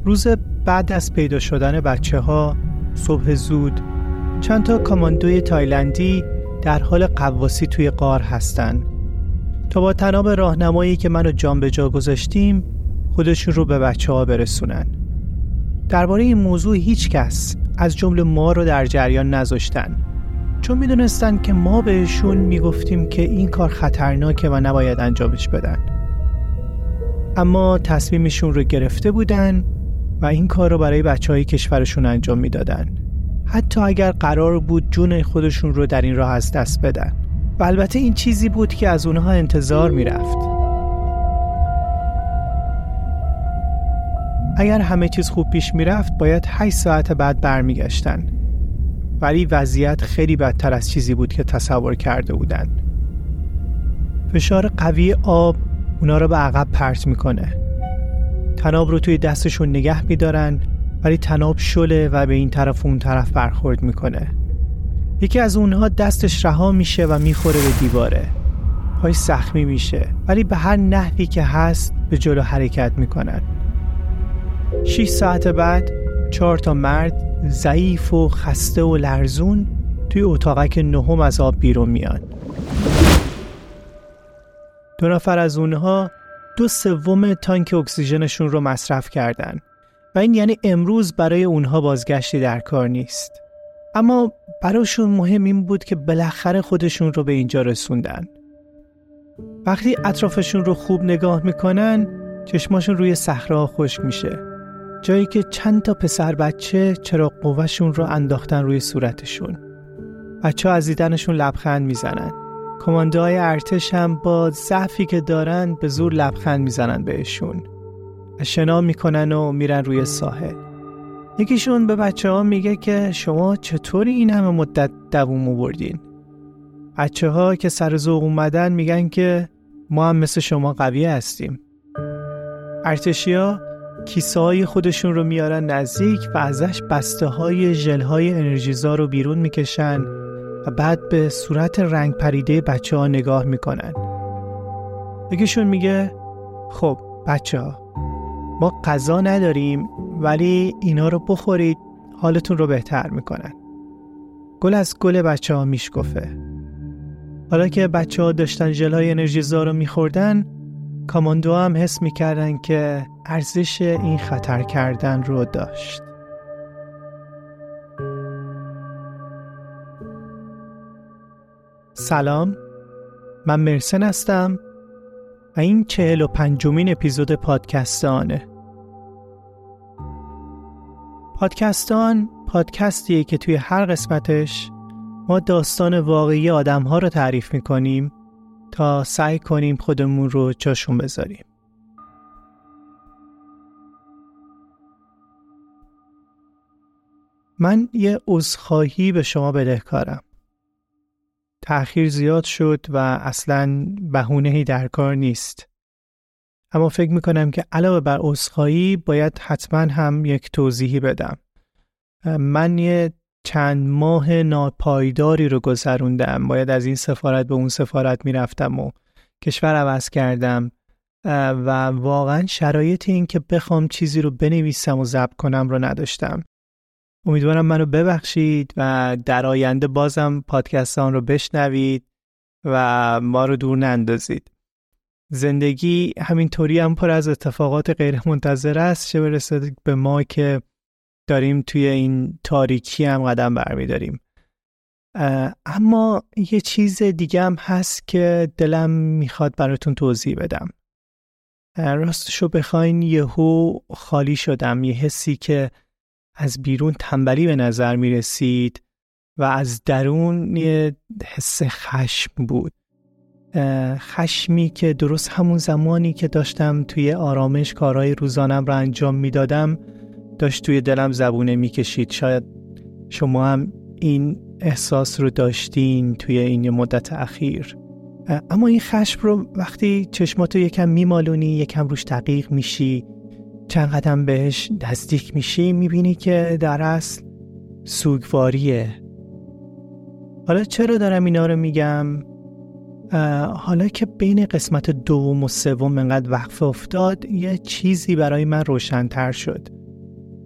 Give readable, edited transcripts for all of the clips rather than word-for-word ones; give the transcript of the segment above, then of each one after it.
روز بعد از پیدا شدن بچه‌ها، صبح زود چند تا کاماندوی تایلندی در حال غواصی توی غار هستن تا با تناب راهنمایی که منو جان به جا گذاشتیم خودشون رو به بچه‌ها برسونن. درباره این موضوع هیچ کس از جمله ما رو در جریان نذاشتن، چون میدونستن که ما بهشون میگفتیم که این کار خطرناکه و نباید انجامش بدن. اما تصمیمشون رو گرفته بودن و این کار رو برای بچه‌های کشورشون انجام میدادن، حتی اگر قرار بود جون خودشون رو در این راه از دست بدن. و البته این چیزی بود که از اونها انتظار میرفت. اگر همه چیز خوب پیش میرفت باید 8 ساعت بعد برمیگشتن، ولی وضعیت خیلی بدتر از چیزی بود که تصور کرده بودن. فشار قوی آب اونا رو به عقب پرت میکنه. تناب رو توی دستشون نگه میدارن، ولی تناب شله و به این طرف و اون طرف برخورد میکنه. یکی از اونها دستش رها میشه و میخوره به دیواره. پای زخمی میشه، ولی به هر نحوی که هست به جلو حرکت میکنن. 6 ساعت بعد 4 تا مرد ضعیف و خسته و لرزون توی اتاقک 9 از آب بیرون میان. 2 نفر از اونها 2/3 تانک اکسیژنشون رو مصرف کردن و این یعنی امروز برای اونها بازگشتی در کار نیست. اما براشون مهم این بود که بالاخره خودشون رو به اینجا رسوندن. وقتی اطرافشون رو خوب نگاه میکنن چشماشون روی صحرا خشک میشه، جایی که چند تا پسر بچه چراغ قوهشون رو انداختن روی صورتشون. بچه ها از دیدنشون لبخند میزنن. کماندوهای ارتش هم با ضعفی که دارن به زور لبخند میزنن بهشون. شنا میکنن و میرن روی ساحل. یکیشون به بچه ها میگه که شما چطوری این همه مدت دووم آوردین؟ بچه ها که سر ذوق اومدن میگن که ما هم مثل شما قوی هستیم. ارتشیا کیسه های خودشون رو میارن نزدیک و ازش بسته های ژل های انرژیزا رو بیرون میکشن و بعد به صورت رنگ پریده بچه ها نگاه میکنن. یکیشون میگه خب بچه ها، ما غذا نداریم ولی اینا رو بخورید حالتون رو بهتر میکنن. گل از گل بچه ها میشکفه. حالا که بچه ها داشتن ژل‌های انرژیزا رو میخوردن، کاماندو هم حس میکردن که ارزش این خطر کردن رو داشت. سلام، من مرسن هستم و این 45مین اپیزود پادکستانه. پادکستان پادکستیه که توی هر قسمتش ما داستان واقعی آدم‌ها رو تعریف می‌کنیم تا سعی کنیم خودمون رو جاشون بذاریم. من یه عذرخواهی به شما بدهکارم. تأخیر زیاد شد و اصلاً بهونه‌ای در کار نیست. اما فکر میکنم که علاوه بر عذرخواهی باید حتما هم یک توضیحی بدم. من یه چند ماه ناپایداری رو گذروندم. باید از این سفارت به اون سفارت میرفتم و کشور عوض کردم و واقعا شرایط این که بخوام چیزی رو بنویسم و ضبط کنم رو نداشتم. امیدوارم منو ببخشید و در آینده بازم پادکستان رو بشنوید و ما رو دور نندازید. زندگی همینطوری هم پر از اتفاقات غیر منتظره است، چه برسه به ما که داریم توی این تاریکی هم قدم برمیداریم. اما یه چیز دیگه هم هست که دلم میخواد براتون توضیح بدم. راستشو بخواین یهو خالی شدم. یه حسی که از بیرون تنبلی به نظر میرسید و از درون یه حس خشم بود. خشمی که درست همون زمانی که داشتم توی آرامش کارهای روزانم رو انجام میدادم داشت توی دلم زبونه میکشید. شاید شما هم این احساس رو داشتین توی این مدت اخیر. اما این خشم رو وقتی چشماتو یکم میمالونی، یکم روش دقیق میشی، چند قدم بهش نزدیک میشی، میبینی که در اصل سوگواریه. حالا چرا دارم اینا رو میگم؟ حالا که بین قسمت 2 و 3 انقدر وقفه افتاد، یه چیزی برای من روشن‌تر شد.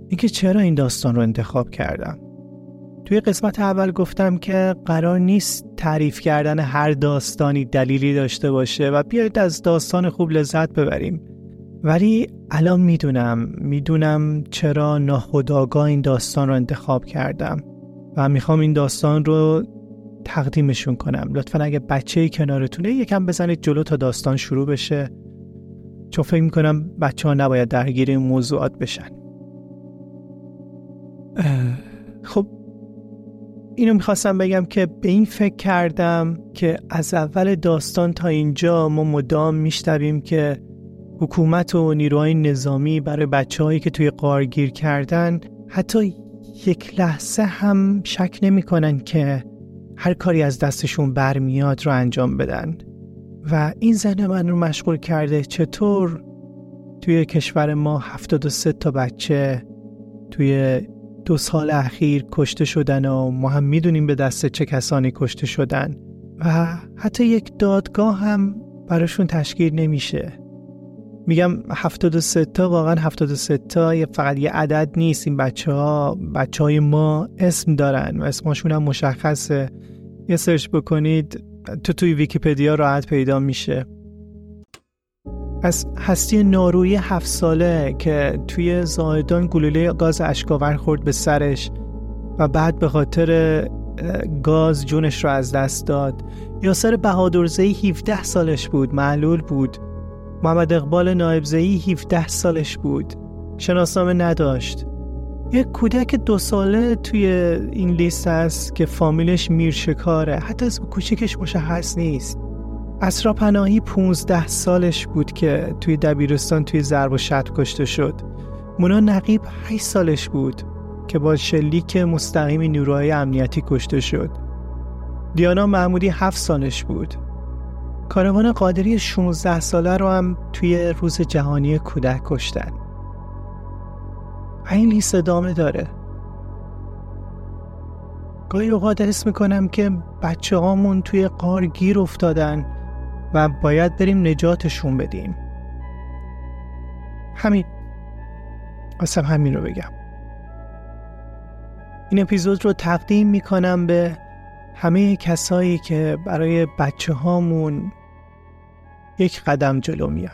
اینکه چرا این داستان رو انتخاب کردم. توی قسمت اول گفتم که قرار نیست تعریف کردن هر داستانی دلیلی داشته باشه و بیایید از داستان خوب لذت ببریم. ولی الان میدونم چرا ناخودآگاه این داستان رو انتخاب کردم و میخوام این داستان رو تقدیمشون کنم. لطفاً اگه بچه‌ای کنارتونه یکم بزنید جلو تا داستان شروع بشه، چون فکر میکنم بچه‌ها نباید درگیر این موضوعات بشن. خب اینو میخواستم بگم که به این فکر کردم که از اول داستان تا اینجا ما مدام میشنویم که حکومت و نیروهای نظامی برای بچه‌هایی که توی غار گیر کردن حتی یک لحظه هم شک نمی‌کنن که هر کاری از دستشون برمیاد رو انجام بدن. و این ذهن من رو مشغول کرده چطور توی کشور ما 73 تا بچه توی 2 سال اخیر کشته شدن و ما هم میدونیم به دست چه کسانی کشته شدن و حتی یک دادگاه هم براشون تشکیل نمیشه. میگم 73 تا، واقعا 73 تا فقط یه عدد نیست. این بچه‌های ما اسم دارن و اسمشون هم مشخصه. یه سرچ بکنید توی ویکی‌پدیا راحت پیدا میشه. از هستی نارویی 7 ساله که توی زاهدان گلوله گاز اشکاور خورد به سرش و بعد به خاطر گاز جونش رو از دست داد. یاسر بهادرزئی 17 سالش بود، معلول بود. محمد اقبال نایبزئی 17 سالش بود، شناسنامه نداشت. یک کودک 2 ساله توی این لیست هست که فامیلش میرشکاره، حتی اسم کوچیکش مشخص نیست. اسرا پناهی 15 سالش بود که توی دبیرستان توی ضرب و شتم کشته شد. مونا نقیب 8 سالش بود که با شلیک مستقیم نیروهای امنیتی کشته شد. دیانا محمودی 7 سالش بود. کاروان قادری 16 ساله رو هم توی روز جهانی کودک کشتن. این لیست ادامه داره. گاهی اوقات حس میکنم که بچه هامون توی غار گیر افتادن و باید بریم نجاتشون بدیم. همین رو بگم. این اپیزود رو تقدیم میکنم به همه کسایی که برای بچه هامون یک قدم جلو میان.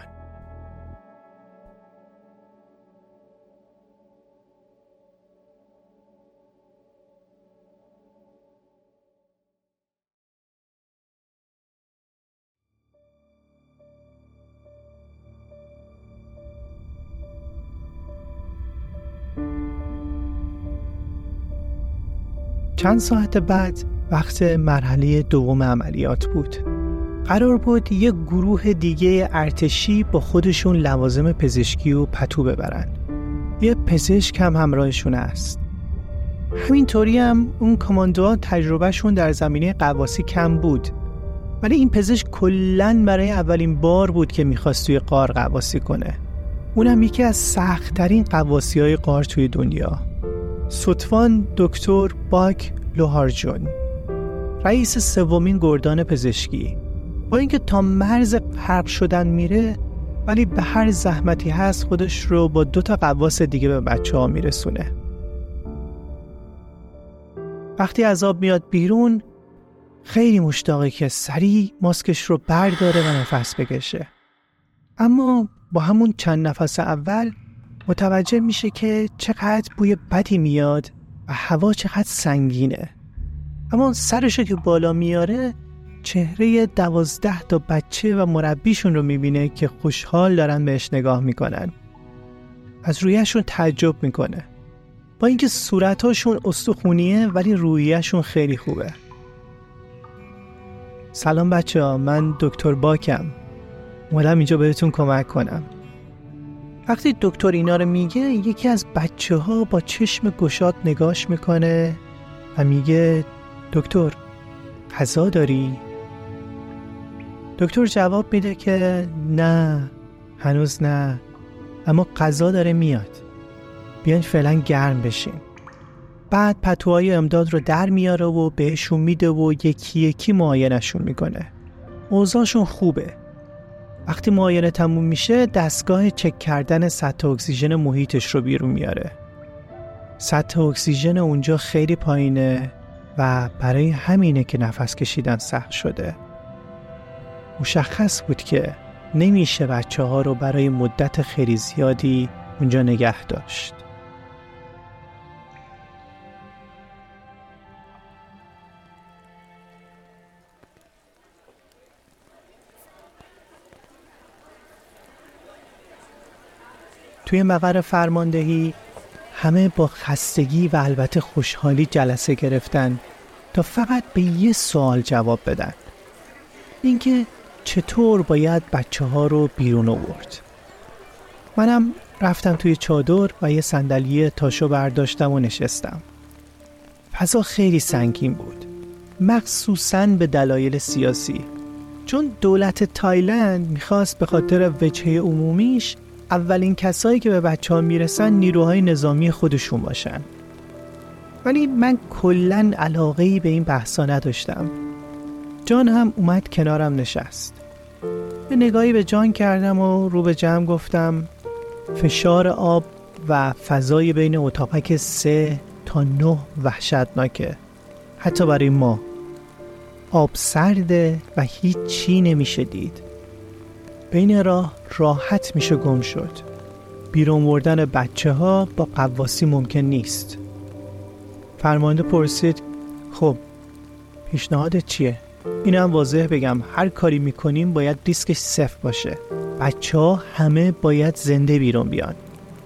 چند ساعت بعد وقت مرحله دوم عملیات بود. قرار بود یک گروه دیگه ارتشی با خودشون لوازم پزشکی و پتو ببرن. یه پزشک هم همراهشون است. همینطوری هم اون کاماندوها تجربهشون در زمینه غواصی کم بود. ولی این پزشک کلاً برای اولین بار بود که میخواست توی غار غواصی کنه. اونم یکی از سخت‌ترین غواصی‌های غار توی دنیا. ستوان دکتر باک لوهارجون، رئیس 3 گردان پزشکی، با اینکه تا مرز غرق شدن میره ولی به هر زحمتی هست خودش رو با 2 تا غواص دیگه به بچه‌ها میرسونه. وقتی از آب میاد بیرون خیلی مشتاقه که سریع ماسکش رو برداره و نفس بکشه. اما با همون چند نفس اول متوجه میشه که چقدر بوی بدی میاد و هوا چقدر سنگینه. اما سرشو که بالا میاره چهره 12 تا بچه و مربیشون رو میبینه که خوشحال دارن بهش نگاه میکنن. از رویشون تعجب میکنه. با اینکه صورتاشون استخونیه ولی رویشون خیلی خوبه. سلام بچه ها، من دکتر باکم. اومدم اینجا بهتون کمک کنم. وقتی دکتر اینا رو میگه یکی از بچه ها با چشم گشاد نگاش میکنه و میگه دکتر غذا داری؟ دکتر جواب میده که نه، هنوز نه، اما غذا داره میاد، بیاین فعلا گرم بشین. بعد پتوهای امداد رو در میاره و بهشون میده و یکی یکی معاینشون میکنه. اوضاعشون خوبه. وقتی معاینه تموم میشه دستگاه چک کردن سطح اکسیژن محیطش رو بیرون میاره. سطح اکسیژن اونجا خیلی پایینه و برای همینه که نفس کشیدن سخت شده. مشخص بود که نمیشه بچه‌ها رو برای مدت خیلی زیادی اونجا نگه داشت. توی مقر فرماندهی همه با خستگی و البته خوشحالی جلسه گرفتن تا فقط به یه سوال جواب بدن. اینکه چطور باید بچه‌ها رو بیرون آورد. منم رفتم توی چادر و یه صندلی تاشو برداشتم و نشستم. فضا خیلی سنگین بود، مخصوصاً به دلایل سیاسی، چون دولت تایلند میخواست به خاطر وجهه عمومیش اولین کسایی که به بچه‌ها میرسن نیروهای نظامی خودشون باشن. ولی من کلاً علاقه‌ای به این بحثا نداشتم. جان هم اومد کنارم نشست. یه نگاهی به جان کردم و رو به جمع گفتم فشار آب و فضای بین اتاقک 3 تا 9 وحشتناکه. حتی برای ما. آب سرده و هیچ چی نمیشه دید. بین راه راحت میشه گم شد. بیرون بردن بچه ها با غواصی ممکن نیست. فرمانده پرسید خب پیشنهادت چیه؟ اینم واضح بگم هر کاری میکنیم باید ریسکش صفر باشه. بچه ها همه باید زنده بیرون بیان.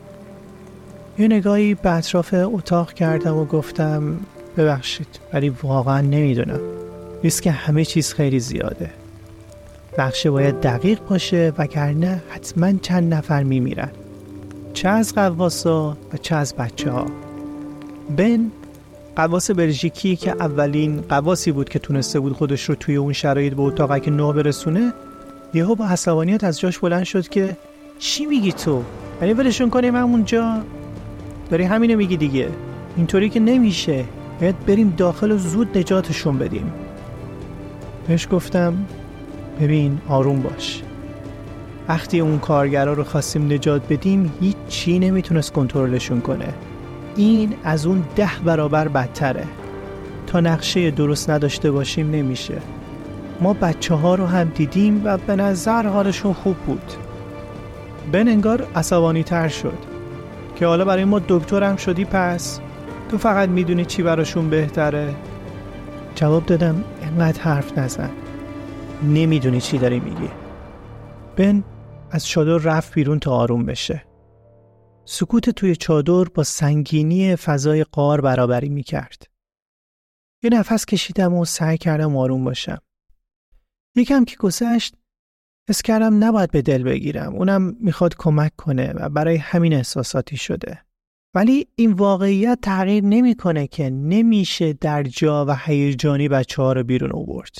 یه نگاهی به اطراف اتاق کردم و گفتم ببخشید ولی واقعا نمیدونم. ریسک همه چیز خیلی زیاده. نقشه باید دقیق باشه وگرنه حتما چند نفر میمیرن. چه از غواصا و چه از بچه ها. بن غواص بلژیکی که اولین غواصی بود که تونسته بود خودش رو توی اون شرایط به اتاقک 9 برسونه، یهو با عصبانیت از جاش بلند شد که چی میگی تو؟ یعنی ولشون کنیم همونجا؟ داری همینو میگی دیگه. اینطوری که نمیشه. باید بریم داخل و زود نجاتشون بدیم. بهش گفتم ببین آروم باش. وقتی اون کارگرا رو خواستیم نجات بدیم هیچ چی نمیتونست کنترلشون کنه. این از اون 10 برابر بدتره. تا نقشه درست نداشته باشیم نمیشه. ما بچه ها رو هم دیدیم و به نظر حالشون خوب بود. بن انگار عصبانی تر شد که حالا برای ما دکترم شدی پس تو فقط میدونی چی براشون بهتره. جواب دادم اینقدر حرف نزن، نمیدونی چی داری میگی. بن از چادر رفت بیرون تا آروم بشه. سکوت توی چادر با سنگینی فضای غار برابری میکرد. یه نفس کشیدم و سعی کردم آروم باشم. یکم که گذشت حس کردم نباید به دل بگیرم. اونم میخواد کمک کنه و برای همین احساساتی شده. ولی این واقعیت تغییر نمیکنه که نمیشه در جا و هیجانی بچه‌ها رو بیرون آورد.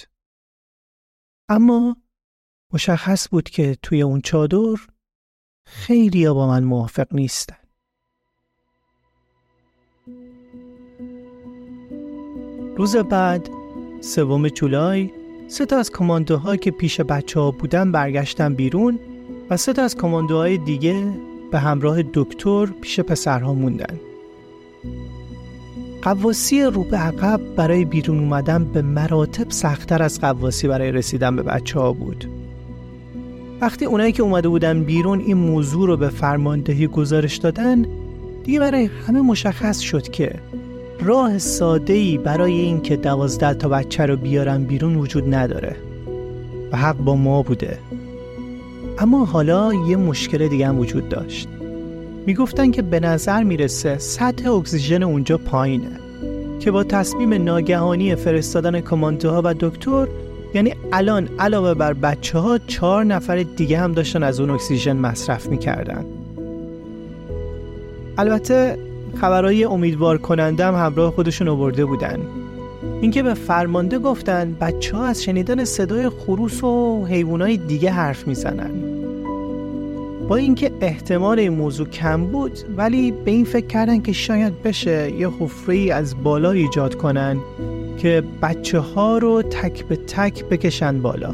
اما مشخص بود که توی اون چادر خیلی‌ها با من موافق نیستن. روز بعد 3 جولای 3 تا از کماندوها که پیش بچه‌ها بودن برگشتن بیرون و 3 تا از کماندوهای دیگه به همراه دکتر پیش پسرها موندن. غواصی رو به عقب برای بیرون اومدن به مراتب سخت‌تر از غواصی برای رسیدن به بچه‌ها بود. وقتی اونایی که اومده بودن بیرون این موضوع رو به فرماندهی گزارش دادن، دیگه برای همه مشخص شد که راه ساده‌ای برای این که 12 تا بچه رو بیارن بیرون وجود نداره و حق با ما بوده. اما حالا یه مشکل دیگه هم وجود داشت. میگفتن که به نظر میرسه سطح اکسیژن اونجا پایینه که با تصمیم ناگهانی فرستادن کماندوها و دکتر، یعنی الان علاوه بر بچه ها 4 نفر دیگه هم داشتن از اون اکسیژن مصرف میکردن. البته خبرهای امیدوار کننده هم همراه خودشون آورده بودن. اینکه به فرمانده گفتن بچه ها از شنیدن صدای خروس و حیوانای دیگه حرف میزنن. با اینکه احتمال این موضوع کم بود، ولی به این فکر کردن که شاید بشه یه حفره‌ای از بالا ایجاد کنن که بچه ها رو تک به تک بکشن بالا.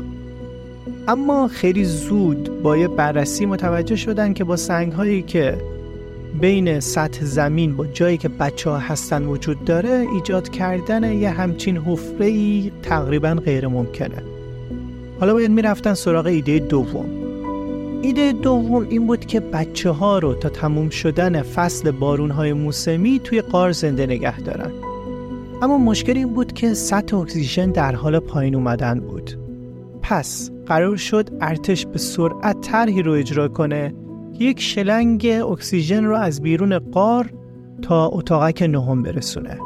اما خیلی زود با یه بررسی متوجه شدن که با سنگ هایی که بین سطح زمین با جایی که بچه‌ها هستن وجود داره، ایجاد کردن یه همچین حفره‌ای تقریباً غیر ممکنه. حالا باید میرفتن سراغ ایده دوم. ایده دوم این بود که بچه‌ها رو تا تموم شدن فصل بارون‌های موسمی توی غار زنده نگه دارن. اما مشکل این بود که سطح اکسیژن در حال پایین اومدن بود. پس قرار شد ارتش به سرعت طرحی رو اجرا کنه که یک شلنگ اکسیژن رو از بیرون غار تا اتاقک نهم برسونه.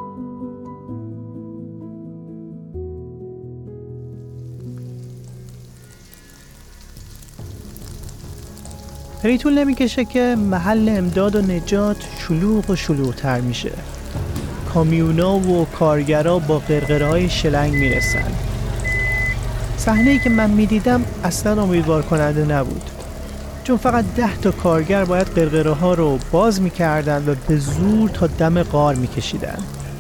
خیلی طول نمیکشه که محل امداد و نجات شلوغ و شلوغ‌تر میشه. کامیونا و کارگرا با قرقره‌های شلنگ میرسن. صحنه‌ای که من میدیدم اصلا امیدوار کننده نبود، چون فقط 10 تا کارگر باید قرقره‌ها رو باز میکردن و به زور تا دم غار میکشیدن.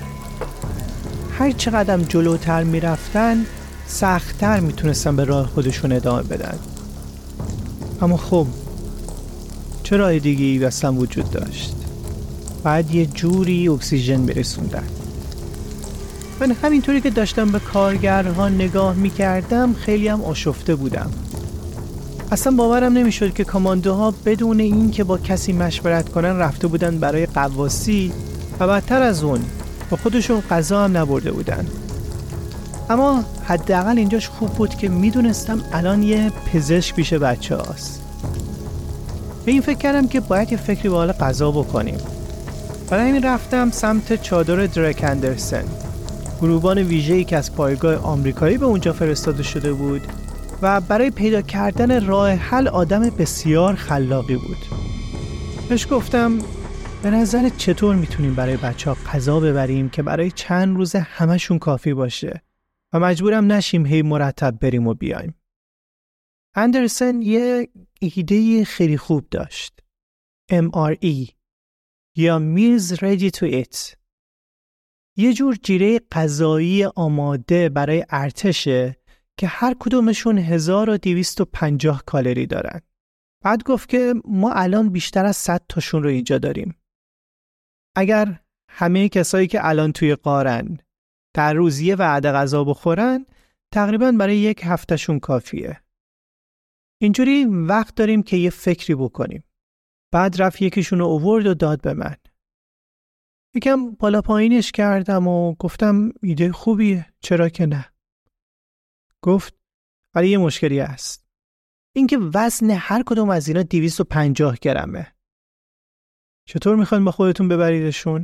هر چقدر جلوتر میرفتن سخت‌تر میتونستن به راه خودشون ادامه بدن. اما خب چه راه دیگه‌ای اصلا وجود داشت؟ بعد یه جوری اکسیژن برسوندن. من همینطوری که داشتم به کارگرها نگاه میکردم خیلی هم آشفته بودم. اصلا باورم نمیشد که کاماندوها بدون این که با کسی مشورت کنن رفته بودن برای غواصی و بدتر از اون با خودشون غذا هم نبرده بودن. اما حداقل اینجاش خوب بود که میدونستم الان یه پزشک پیش بچه هاست. به این فکر کردم که باید یه فکری به حال غذا بکنیم. برای همین رفتم سمت چادر درک اندرسن، گروبان ویژه‌ای که از پایگاه آمریکایی به اونجا فرستاده شده بود و برای پیدا کردن راه حل آدم بسیار خلاقی بود. بهش گفتم به نظرت چطور میتونیم برای بچه‌ها غذا ببریم که برای چند روز همشون کافی باشه و مجبورم نشیم هی مرتب بریم و بیایم. اندرسن یه ایده خیلی خوب داشت. MRE یا Meals Ready to Eat، یه جور جیره غذایی آماده برای ارتشه که هر کدومشون 1250 کالری دارن. بعد گفت که ما الان بیشتر از 100 تاشون رو اینجا داریم. اگر همه کسایی که الان توی غارن در روز یه وعده غذا بخورن، تقریباً برای یک هفتهشون کافیه. اینجوری وقت داریم که یه فکری بکنیم. بعد رفت یکیشون رو آورد و داد به من. یکم بالا پایینش کردم و گفتم ایده خوبیه، چرا که نه. گفت ولی یه مشکلی هست. اینکه وزن هر کدوم از اینا 250 گرمه. چطور میخواین با خودتون ببریدشون؟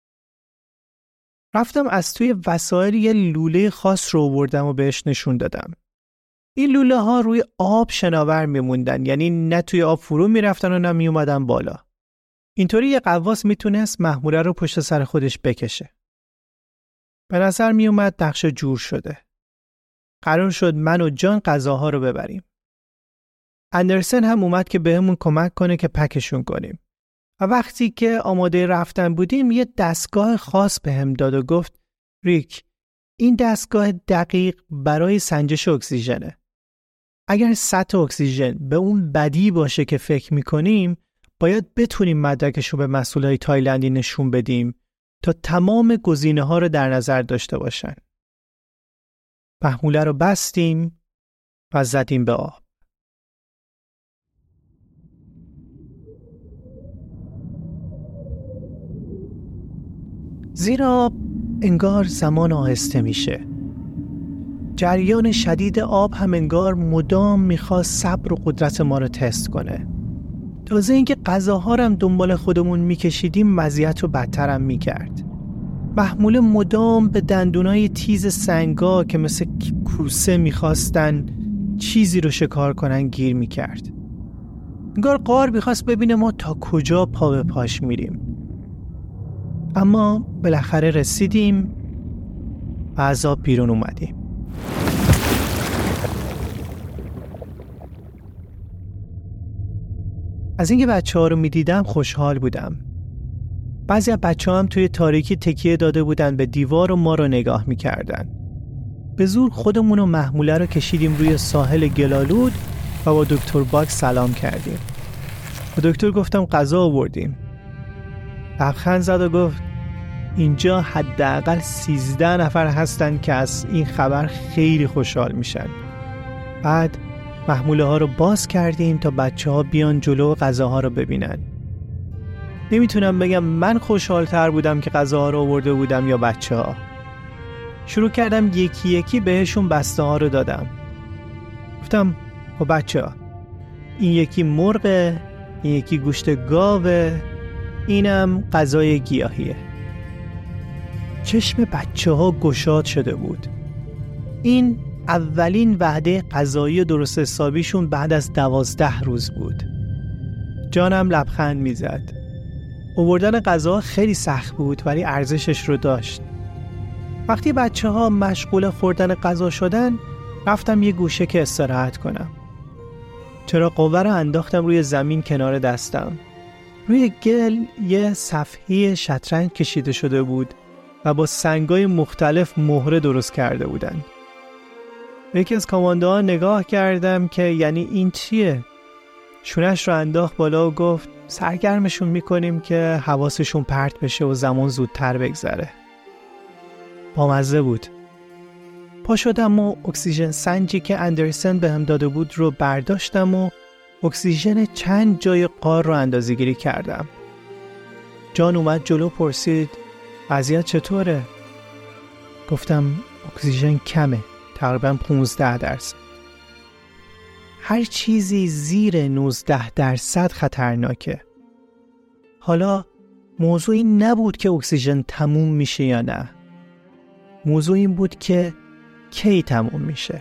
رفتم از توی وسایل یه لوله خاص رو آوردم و بهش نشون دادم. این لوله ها روی آب شناور میموندن، یعنی نه توی آب فرو میرفتن و نه میومدن بالا. اینطوری یه غواص میتونست محموله رو پشت سر خودش بکشه. به نظر میومد نقش جور شده. قرار شد من و جان غذاها رو ببریم. اندرسن هم اومد که بهمون کمک کنه که پکشون کنیم. و وقتی که آماده رفتن بودیم یه دستگاه خاص بهم داد و گفت ریک، این دستگاه دقیق برای سنجش اکسیژنه. اگر سطح اکسیژن به اون بدی باشه که فکر میکنیم، باید بتونیم مدرکش رو به مسئولای تایلندی نشون بدیم تا تمام گزینه‌ها رو در نظر داشته باشن. محموله رو بستیم و زدیم به آب. زیرا انگار زمان آهسته میشه. جریان شدید آب هم انگار مدام میخواست صبر و قدرت ما رو تست کنه. تازه اینکه غذاها رو هم دنبال خودمون میکشیدیم مزیت رو بدتر هم میکرد. محموله مدام به دندونای تیز سنگا که مثل کوسه میخواستن چیزی رو شکار کنن گیر میکرد. انگار غار میخواست ببینه ما تا کجا پا به پاش میریم. اما بالاخره رسیدیم و از آب بیرون اومدیم. از اینکه بچه‌ها رو می‌دیدم خوشحال بودم. بعضی از بچه‌ها هم توی تاریکی تکیه داده بودن به دیوار و ما رو نگاه می‌کردن. به زور خودمون و محموله رو کشیدیم روی ساحل گلالود و با دکتر باک سلام کردیم. با دکتر گفتم غذا آوردیم. لبخند زد و گفت اینجا حداقل 13 نفر هستن که از این خبر خیلی خوشحال میشن. بعد محموله ها رو باز کردیم تا بچه ها بیان جلو و غذاها رو ببینن. نمیتونم بگم من خوشحالتر بودم که غذاها رو آورده بودم یا بچه ها. شروع کردم یکی یکی بهشون بسته ها رو دادم. گفتم خب بچه ها، این یکی مرغه، این یکی گوشت گاوه، اینم غذای گیاهیه. چشم بچه ها گشاد شده بود. این اولین وعده غذایی درست حسابیشون بعد از 12 روز بود. جانم لبخند میزد. آوردن غذا خیلی سخت بود ولی ارزشش رو داشت. وقتی بچه ها مشغول خوردن غذا شدن، رفتم یه گوشه که استراحت کنم. چراغ قوه رو انداختم روی زمین کنار دستم. روی گل یه صفحه شطرنج کشیده شده بود و با سنگای مختلف مهره درست کرده بودن. یکی از کاماندوها نگاه کردم که یعنی این چیه؟ شونش رو انداخت بالا و گفت سرگرمشون میکنیم که حواسشون پرت بشه و زمان زودتر بگذره. بامزه بود. پا شدم و اکسیژن سنجی که اندرسن بهم داده بود رو برداشتم و اکسیژن چند جای غار رو اندازه‌گیری کردم. جان اومد جلو پرسید وضعیت چطوره؟ گفتم اکسیژن کمه، تقریبا 15%. هر چیزی زیر 19% خطرناکه. حالا موضوع این نبود که اکسیژن تموم میشه یا نه. موضوع این بود که کی تموم میشه.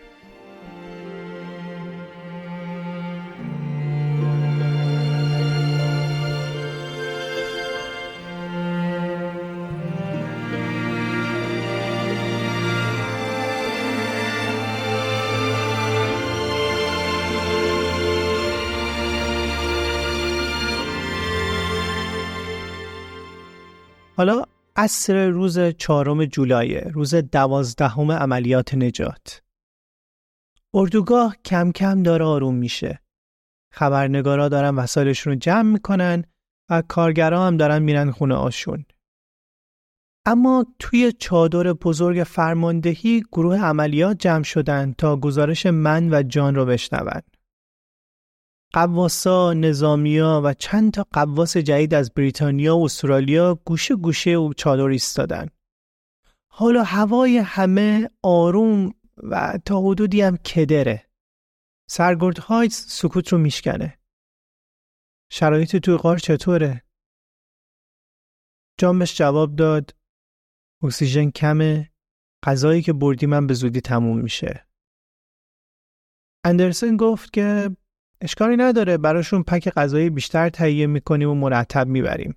حالا عصر روز 4 جولای، روز 12 عملیات نجات. اردوگاه کم کم داره آروم میشه. خبرنگارا دارن وسایلشون رو جمع میکنن و کارگرا هم دارن میرن خونه هاشون. اما توی چادر بزرگ فرماندهی گروه عملیات جمع شدن تا گزارش من و جان رو بشنون. قواسا، نظامیا و چند تا قواس جدید از بریتانیا و استرالیا گوشه گوشه و چادر ایستادن. حالا هوای همه آروم و تا حدودی هم کدره. سرگرد هایتز سکوت رو میشکنه. شرایط توی غار چطوره؟ جان بهش جواب داد اکسیژن کمه، غذایی که بردیم من به زودی تموم میشه. اندرسن گفت که اشکالی نداره، براشون پک غذایی بیشتر تهیه میکنیم و مرتب میبریم.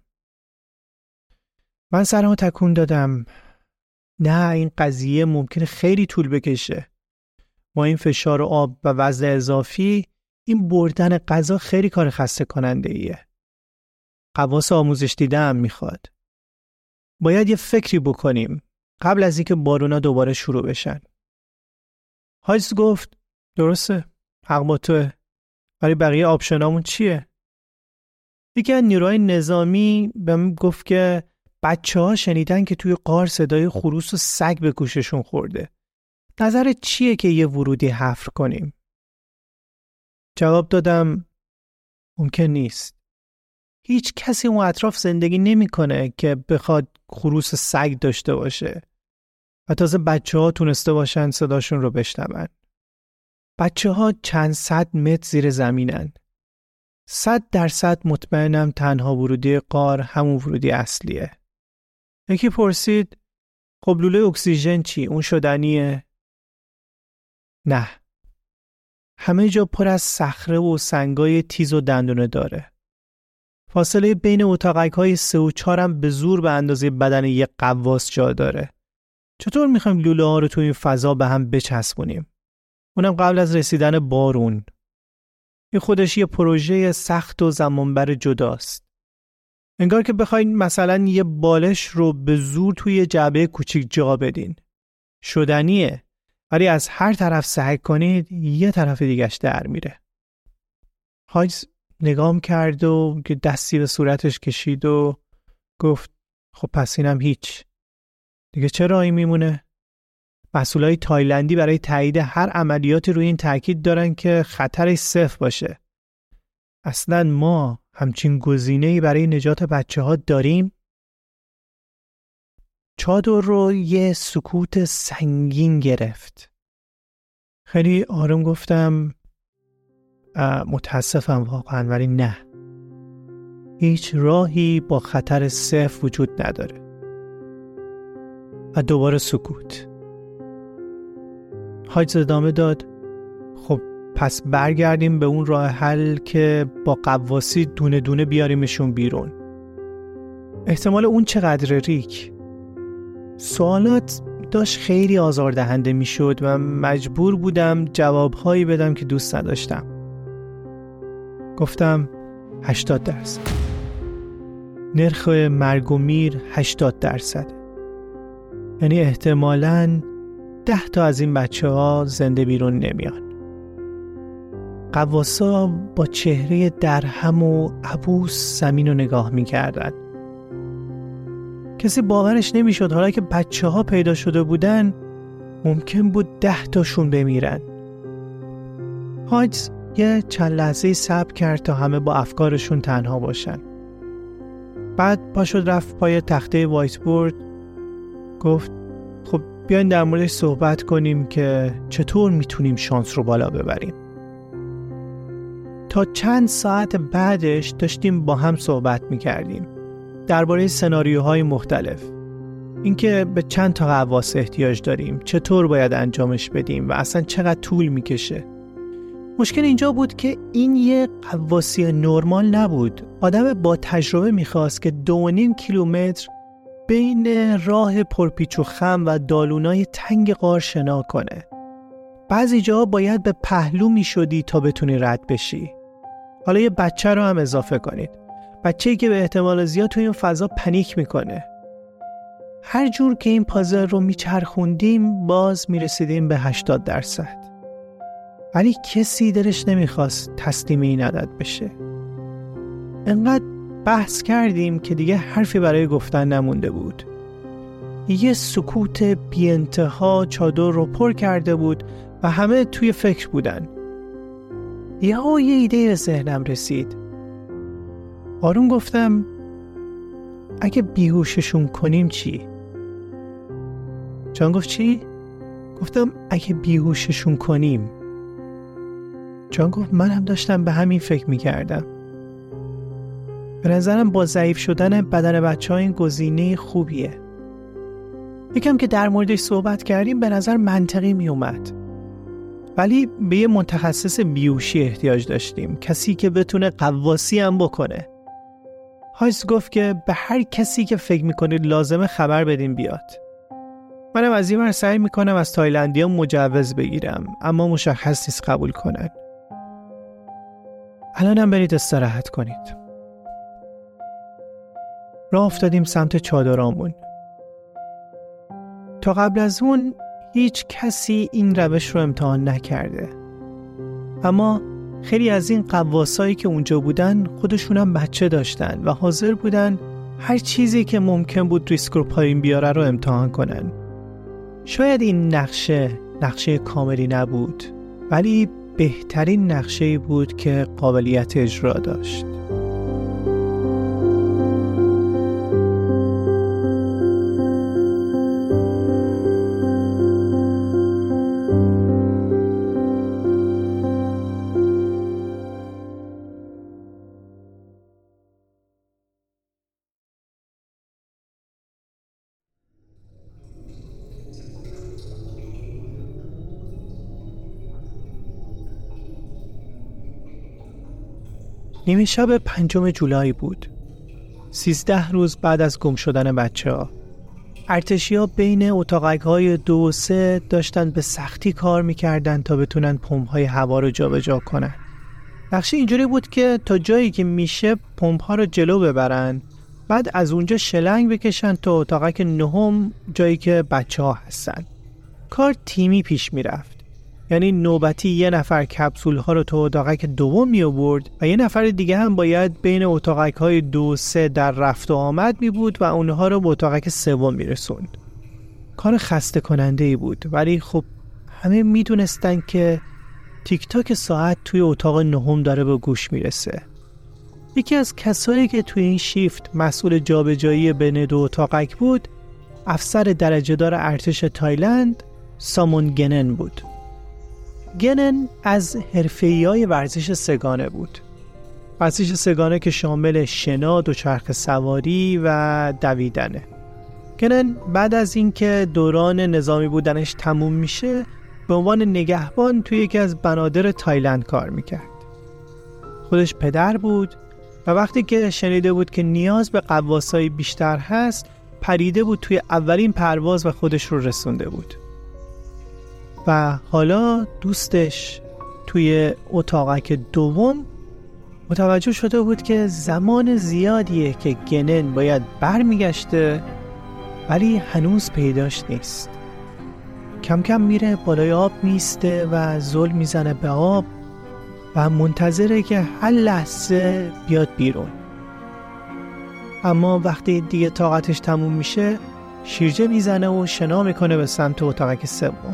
من سرمو تکون دادم. نه، این قضیه ممکنه خیلی طول بکشه. با این فشار آب و وزن اضافی این بردن غذا خیلی کار خسته کننده ایه. قواس آموزش دیده هم میخواد. باید یه فکری بکنیم قبل از اینکه بارونا دوباره شروع بشن. هایز گفت درسته، حق با توه، ولی بقیه آپشنامون چیه؟ یکی از نیروهای نظامی بهم گفت که بچه‌ها شنیدن که توی غار صدای خروس و سگ به گوششون خورده. نظرت چیه که یه ورودی حفر کنیم؟ جواب دادم ممکن نیست. هیچ کسی اون اطراف زندگی نمی‌کنه که بخواد خروس سگ داشته باشه. و تازه بچه‌ها تونسته باشن صداشون رو بشنون. بچه‌ها چند صد متر زیر زمینن. 100% مطمئنم تنها ورودی غار همون ورودی اصلیه. یکی پرسید خب لوله اکسیژن چی؟ اون شدنیه؟ نه. همه جا پر از صخره و سنگای تیز و دندونه داره. فاصله بین اتاقک‌های 3 و 4 هم به زور به اندازه بدن یک قواس جا داره. چطور میخوایم لوله ها رو تو این فضا به هم بچسبونیم؟ اونم قبل از رسیدن بارون. این خودش یه پروژه سخت و زمانبر جداست. انگار که بخواین مثلا یه بالش رو به زور توی جعبه کوچیک جا بدین. شدنیه، ولی از هر طرف سعی کنید یه طرف دیگه‌اش در میره. هایز نگام کرد و که دستی به صورتش کشید و گفت خب پس اینم هیچ. دیگه چه راهی میمونه؟ مسئولای تایلندی برای تایید هر عملیاتی روی این تاکید دارن که خطرش صفر باشه. اصلاً ما همچین گزینه‌ای برای نجات بچه‌ها داریم؟ چادر رو یه سکوت سنگین گرفت. خیلی آروم گفتم متاسفم واقعاً، ولی نه. هیچ راهی با خطر صفر وجود نداره. و دوباره سکوت. هاجز ادامه داد خب پس برگردیم به اون راه حل که با غواصی دونه دونه بیاریمشون بیرون. احتمال اون چقدر ریک؟ سوالات داشت خیلی آزاردهنده می شد و مجبور بودم جوابهایی بدم که دوست نداشتم. گفتم 80%. نرخ مرگ و میر 80%. یعنی احتمالاً 10 تا از این بچه‌ها زنده بیرون نمیان. غواصا با چهره درهم و عبوس زمین رو نگاه می‌کردن. کسی باورش نمی‌شد حالا که بچه‌ها پیدا شده بودن ممکن بود 10 تاشون بمیرن. هاجز یه چند لحظه صبر کرد تا همه با افکارشون تنها باشن. بعد پاشد رفت پای تخته وایت بورد. گفت خب بیاین در موردش صحبت کنیم که چطور میتونیم شانس رو بالا ببریم. تا چند ساعت بعدش داشتیم با هم صحبت میکردیم درباره سناریوهای مختلف، اینکه به چند تا غواص احتیاج داریم، چطور باید انجامش بدیم و اصلا چقدر طول میکشه. مشکل اینجا بود که این یه غواصی نرمال نبود. آدم با تجربه میخواست که 2.5 کیلومتر بین راه پرپیچ و خم و دالونای تنگ غار شنا کنه. بعضی جاها باید به پهلو میشدی تا بتونی رد بشی. حالا یه بچه رو هم اضافه کنید. بچه‌ای که به احتمال زیاد توی این فضا پنیک میکنه. هر جور که این پازل رو میچرخوندیم باز میرسیدیم به 80%. ولی کسی دلش نمیخواست تسلیم این عدد بشه. انقدر بحث کردیم که دیگه حرفی برای گفتن نمونده بود. یه سکوت بی انتها چادر رو پر کرده بود و همه توی فکر بودن. یه ایده به ذهنم رسید. آروم گفتم اگه بیهوششون کنیم چی؟ جان گفت چی؟ گفتم اگه بیهوششون کنیم. جان گفت من هم داشتم به همین فکر میکردم. به نظرم با ضعیف شدن بدن بچه ها این گزینه خوبیه. یکم که در موردش صحبت کردیم به نظر منطقی می اومد. ولی به یه متخصص بیهوشی احتیاج داشتیم، کسی که بتونه غواصی هم بکنه. هایس گفت که به هر کسی که فکر میکنید لازمه خبر بدین بیاد. منم از این ور سعی میکنم از تایلندی ها مجوز بگیرم، اما مشخص نیست قبول کنن. الانم برید استراحت کنید. راه افتادیم سمت چادرامون. تا قبل از اون هیچ کسی این روش رو امتحان نکرده. اما خیلی از این غواصایی که اونجا بودن خودشونم بچه داشتن و حاضر بودن هر چیزی که ممکن بود ریسک رو پایین بیاره رو امتحان کنن. شاید این نقشه کاملی نبود، ولی بهترین نقشه‌ای بود که قابلیت اجرا داشت. نیمه شب 5 جولای بود. 13 روز بعد از گم شدن بچه‌ها. ارتشی‌ها بین اتاقک‌های 2 و 3 داشتن به سختی کار می‌کردن تا بتونن پمپ‌های هوا رو جابجا کنن. نقشه اینجوری بود که تا جایی که میشه پمپ‌ها رو جلو ببرن، بعد از اونجا شلنگ بکشن تا اتاقک 9 جایی که بچه‌ها هستن. کار تیمی پیش میرفت. یعنی نوبتی یه نفر کپسول ها رو تو اتاقک دوم می آورد و یه نفر دیگه هم باید بین اتاقک های 2-3 در رفت و آمد می بود و اونها رو به اتاقک سوم می رسوند. کار خسته کننده ای بود، ولی خب همه می دونستن که تیک تاک ساعت توی اتاق نهم داره به گوش می رسه. یکی از کسایی که توی این شیفت مسئول جابجایی بین دو اتاقک بود، افسر درجه دار ارتش تایلند سامون گنن بود. گنن از حرفه‌ای‌های ورزش سگانه بود. ورزش سگانه که شامل شنا، دوچرخه سواری و دویدنه. گنن بعد از اینکه دوران نظامی بودنش تموم میشه، به عنوان نگهبان توی یکی از بنادر تایلند کار میکرد. خودش پدر بود و وقتی که شنیده بود که نیاز به غواصای بیشتر هست، پریده بود توی اولین پرواز و خودش رو رسونده بود. و حالا دوستش توی اتاقک دوم متوجه شده بود که زمان زیادیه که گنن باید برمیگشته ولی هنوز پیداش نیست. کم کم میره بالای آب میسته و زل میزنه به آب و منتظره که هر لحظه بیاد بیرون. اما وقتی دیگه طاقتش تموم میشه، شیرجه میزنه و شنا میکنه به سمت اتاقک سوم.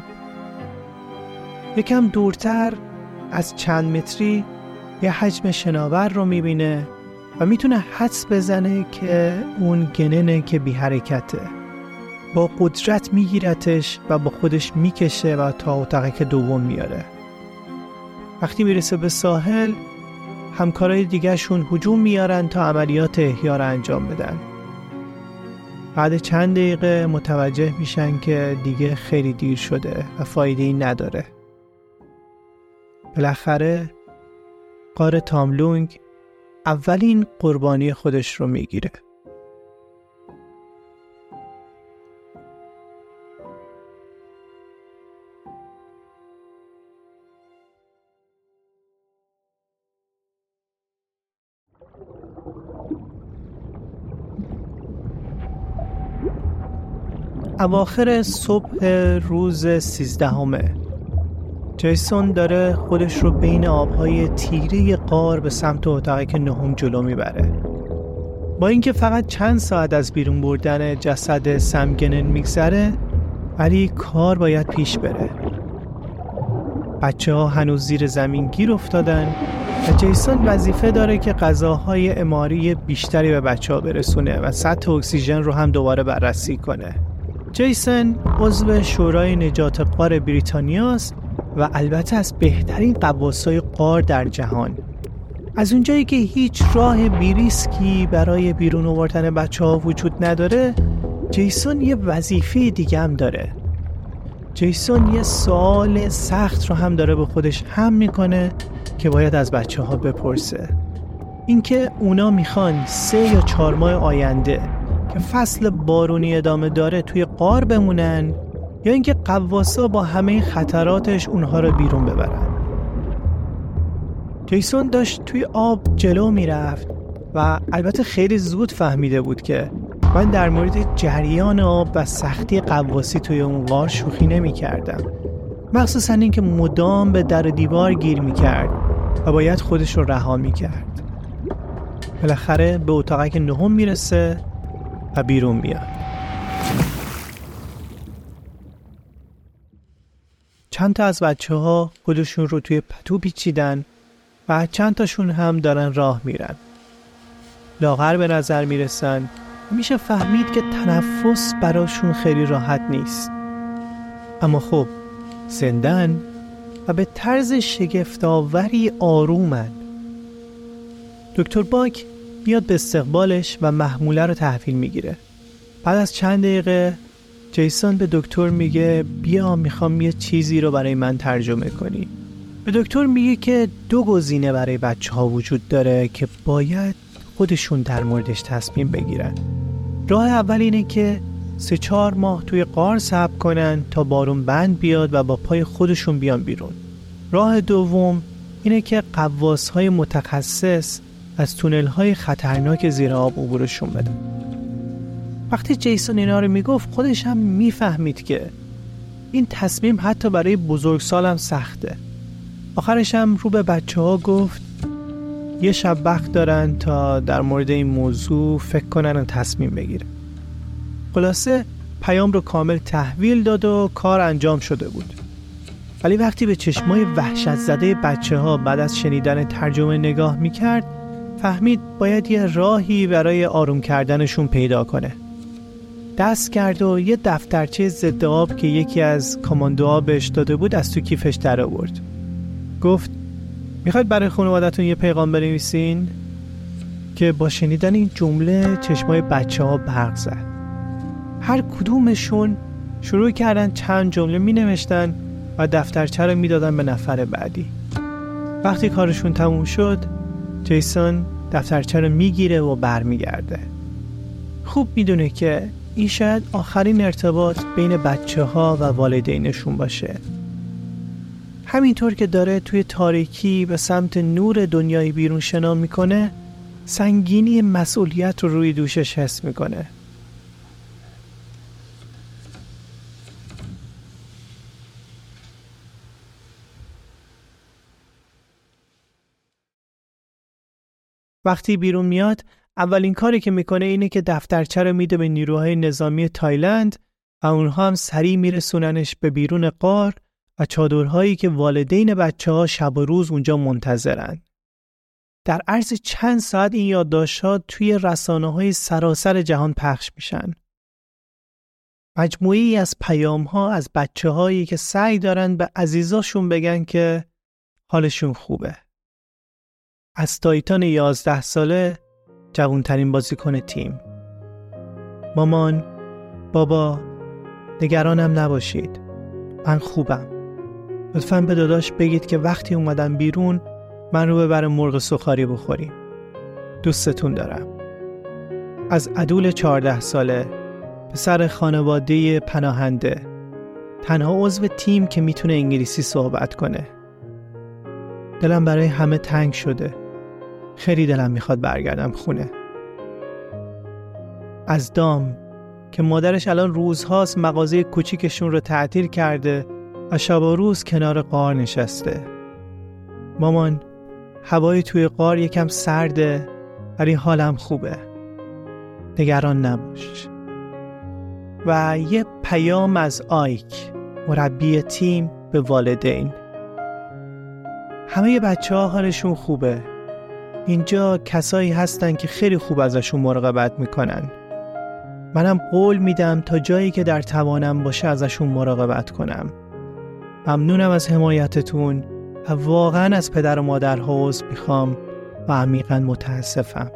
یکم دورتر از چند متری یه حجم شناور رو میبینه و میتونه حدس بزنه که اون گننه که بی حرکته. با قدرت میگیرتش و با خودش میکشه و تا اتاقک دوم میاره. وقتی میرسه به ساحل، همکارای دیگه شون هجوم میارن تا عملیات احیا رو انجام بدن. بعد چند دقیقه متوجه میشن که دیگه خیلی دیر شده و فایده‌ای نداره. بالاخره غار تاملونگ اولین قربانی خودش رو میگیره. اواخر صبح روز 13 جیسون داره خودش رو بین آبهای تیره غار به سمت اتاقک نهم جلو میبره. با اینکه فقط چند ساعت از بیرون بردن جسد سم گنن میگذره، ولی کار باید پیش بره. بچه‌ها هنوز زیر زمین گیر افتادن و جیسون وظیفه داره که غذاهای اماری بیشتری به بچه‌ها برسونه و سطح اکسیژن رو هم دوباره بررسی کنه. جیسون عضو شورای نجات غار بریتانیاست و البته از بهترین غواصای غار در جهان. از اونجایی که هیچ راه بیریسکی برای بیرون آوردن بچه‌ها وجود نداره، جیسون یه وظیفه دیگه هم داره. جیسون یه سوال سخت رو هم داره به خودش هم میکنه که باید از بچه‌ها بپرسه. اینکه اونا میخوان 3 یا 4 ماه آینده که فصل بارونی ادامه داره توی غار بمونن یا اینکه غواصا با همه خطراتش اونها رو بیرون ببرن. جیسون داشت توی آب جلو میرفت و البته خیلی زود فهمیده بود که من در مورد جریان آب و سختی غواصی توی اون غار شوخی نمی کردم. مخصوصا اینکه مدام به در دیوار گیر می کرد و باید خودش رو رها می کرد. بالاخره به اتاقک نهم میرسه و بیرون میاد. چند تا از بچه‌ها خودشون رو توی پتو پیچیدن و چند تاشون هم دارن راه میرن. لاغر به نظر میرسن. میشه فهمید که تنفس براشون خیلی راحت نیست. اما خب زندن و به طرز شگفت‌آوری آرومن. دکتر باک میاد به استقبالش و محموله رو تحویل میگیره. بعد از چند دقیقه جیسون به دکتر میگه بیا میخوام یه چیزی رو برای من ترجمه کنی. به دکتر میگه که 2 گزینه برای بچه‌ها وجود داره که باید خودشون در موردش تصمیم بگیرن. راه اول اینه که 3-4 ماه توی غار صبر کنن تا بارون بند بیاد و با پای خودشون بیان بیرون. راه دوم اینه که غواص‌های متخصص از تونل‌های خطرناک زیر آب عبورشون بدن. وقتی جیسون اینا رو میگفت خودش هم میفهمید که این تصمیم حتی برای بزرگسالم سخته. آخرش هم رو به بچه‌ها گفت یه شب وقت دارن تا در مورد این موضوع فکر کنن و تصمیم بگیرن. خلاصه پیام رو کامل تحویل داد و کار انجام شده بود. ولی وقتی به چشمای وحشت زده بچه‌ها بعد از شنیدن ترجمه نگاه می‌کرد، فهمید باید یه راهی برای آروم کردنشون پیدا کنه. دست کرد و یه دفترچه ضد آب که یکی از کاماندوها بهش داده بود از تو کیفش در آورد. گفت میخواید برای خانوادتون یه پیغام بنویسین؟ که با شنیدن این جمله چشمای بچه‌ها برق زد. هر کدومشون شروع کردن چند جمله می نوشتن و دفترچه رو می دادن به نفر بعدی. وقتی کارشون تموم شد، جیسون دفترچه رو می گیره و بر می گرده. خوب می دونه که این شاید آخرین ارتباط بین بچه ها و والدینشون باشه. همینطور که داره توی تاریکی به سمت نور دنیای بیرون شنا می کنه، سنگینی مسئولیت رو روی دوشش حس می کنه. وقتی بیرون میاد، اولین کاری که میکنه اینه که دفترچه رو میده به نیروهای نظامی تایلند و اونها هم سریع میرسوننش به بیرون غار و چادرهایی که والدین بچه‌ها شب و روز اونجا منتظرن. در عرض چند ساعت این یادداشت‌ها توی رسانه‌های سراسر جهان پخش میشن. مجموعه‌ای از پیام‌ها از بچه‌هایی که سعی دارن به عزیزاشون بگن که حالشون خوبه. از تایتان 11 ساله، جوانترین بازیکن تیم. مامان، بابا، نگرانم نباشید. من خوبم. لطفاً به داداش بگید که وقتی اومدم بیرون من رو ببره مرغ سوخاری بخوریم. دوستتون دارم. از عدول 14 ساله، پسر خانواده پناهنده، تنها عضو تیم که میتونه انگلیسی صحبت کنه. دلم برای همه تنگ شده. خیلی دلم میخواد برگردم خونه. از دام که مادرش الان روزهاست مغازه کوچیکشون رو تعطیل کرده و شب و روز کنار غار نشسته. مامان، هوای توی غار یکم سرده ولی حالم خوبه. نگران نباش. و یه پیام از آیک، مربی تیم، به والدین. همه بچه‌ها حالشون خوبه. اینجا کسایی هستن که خیلی خوب ازشون مراقبت میکنن. منم قول میدم تا جایی که در توانم باشه ازشون مراقبت کنم. ممنونم از حمایتتون و واقعا از پدر و مادرها عذر میخوام و عمیقاً متاسفم.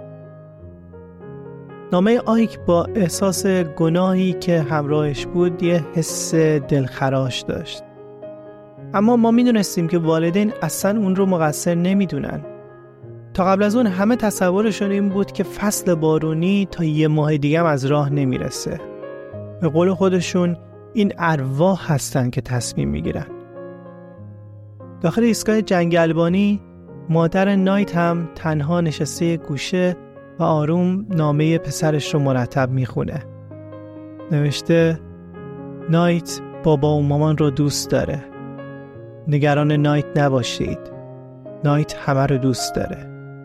نامه آیک با احساس گناهی که همراهش بود یه حس دلخراش داشت. اما ما میدونستیم که والدین اصلا اون رو مقصر نمیدونن. تا قبل از اون همه تصورشون این بود که فصل بارونی تا یه ماه دیگه هم از راه نمیرسه. به قول خودشون این ارواح هستن که تصمیم میگیرن. داخل ایستگاه جنگلبانی مادر نایت هم تنها نشسته گوشه و آروم نامه پسرش رو مرتب میخونه. نوشته نایت بابا و مامان رو دوست داره. نگران نایت نباشید. نایت همه رو دوست داره.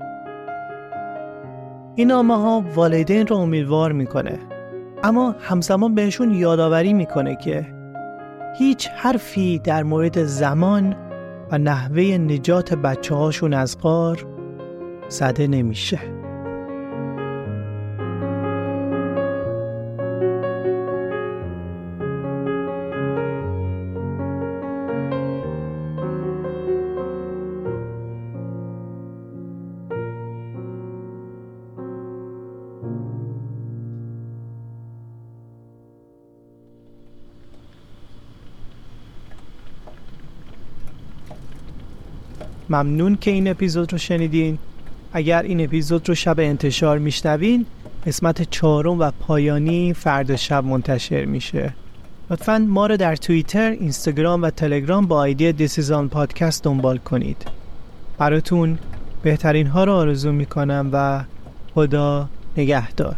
این نامه ها والدین رو امیدوار میکنه، اما همزمان بهشون یادآوری میکنه که هیچ حرفی در مورد زمان و نحوه نجات بچه هاشون از غار زده نمیشه. ممنون که این اپیزود رو شنیدین. اگر این اپیزود رو شب انتشار میشنوین، قسمت 4 و پایانی فردا شب منتشر میشه. لطفاً ما رو در توییتر، اینستاگرام و تلگرام با آیدی This is on podcast دنبال کنید. براتون بهترین ها رو آرزو میکنم و خدا نگهدار.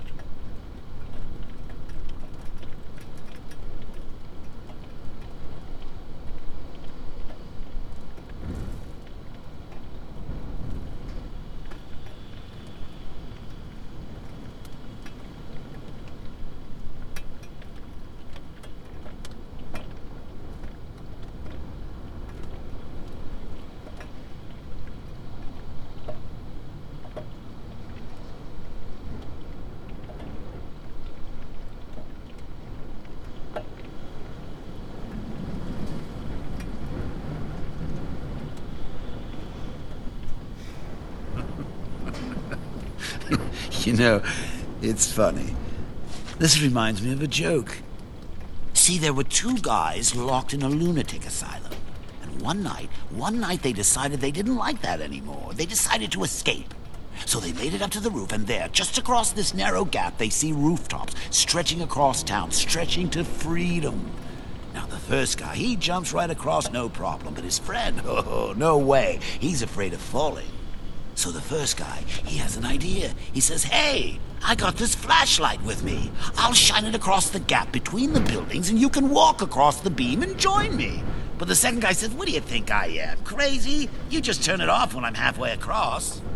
You know, it's funny. This reminds me of a joke. See, there were two guys locked in a lunatic asylum. And one night they decided they didn't like that anymore. They decided to escape. So they made it up to the roof, and there, just across this narrow gap, they see rooftops stretching across town, stretching to freedom. Now, the first guy, he jumps right across, no problem. But his friend, oh, no way. He's afraid of falling. So the first guy, he has an idea. He says, hey, I got this flashlight with me. I'll shine it across the gap between the buildings, and you can walk across the beam and join me. But the second guy says, what do you think I am, crazy? You just turn it off when I'm halfway across.